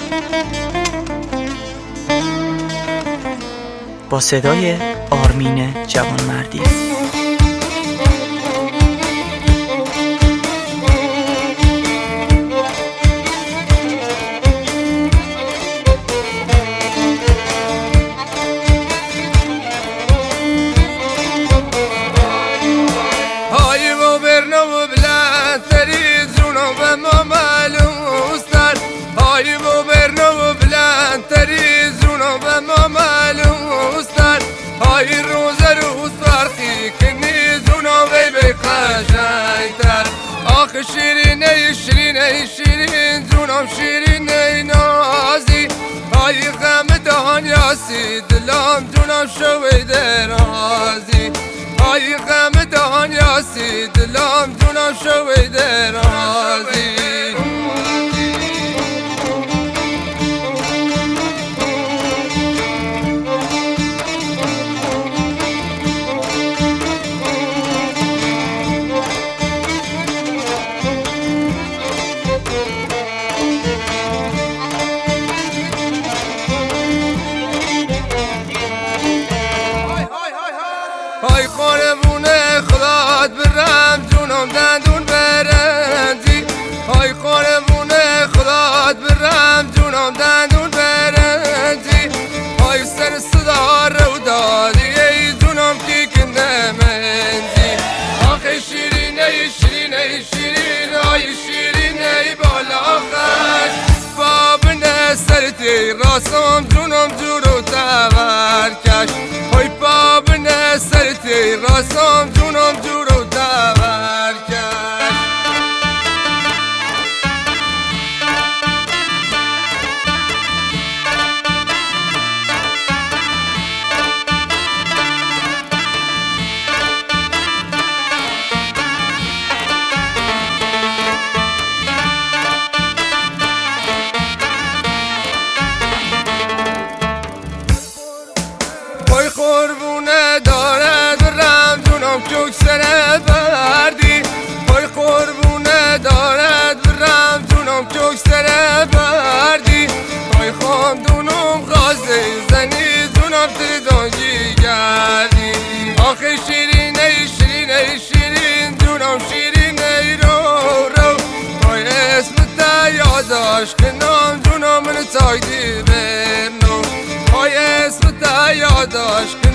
با صدای آرمین جوانمردی. شیرینه شیرینه شیرین جونم شیرینه نازی های غم دنیاسی دلم جونم شوید رازی های غم دنیاسی دلم جونم شوید رازی های قربونه خدات برم جونم دندون برنجی های قربونه خدات برم جونم دندون برنجی های سر صدا رو دادی ای جونم کی کنده منجی آخه شیرینه شیرینه شیرین های شیرینه بالا خش بابنه سرتی راسم جونم جورو تورکش های بابنه سرتی راسم جونم جورو تورکش های قربونه دارد برم جونم کوک سر بردی های قربونه دارد برم جونم کوک سر بردی های خاندونم غازه زنی جونم تردانجی گردی آخه شیرینه شیرینه شیرین جونم شیرینه رو های اسم تا یاداش کنم جونم من تایدی برنو های اسم تا یاداش